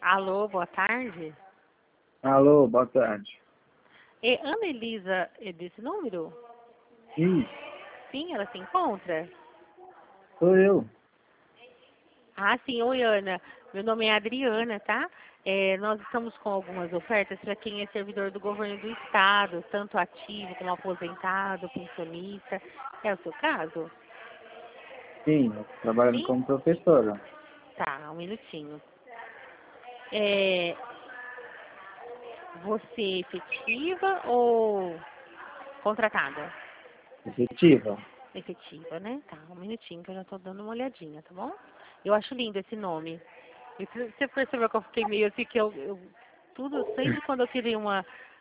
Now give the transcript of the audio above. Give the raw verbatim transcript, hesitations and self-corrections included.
Alô, boa tarde. Alô, boa tarde. É Ana Elisa é desse número? Sim, Sim, ela se encontra? sou eu. Ah, sim. Oi, Ana. Meu nome é Adriana, tá? É, nós estamos com algumas ofertas para quem é servidor do governo do estado, tanto ativo como aposentado, pensionista. É o seu caso? Sim, eu trabalho Sim? como professora. Tá, um minutinho. É, você é efetiva ou contratada? Efetiva. Efetiva, né? Tá, um minutinho que eu já tô dando uma olhadinha, tá bom? Eu acho lindo esse nome. E você você percebeu que eu fiquei meio assim, que eu, eu tudo, sempre quando eu queria uma,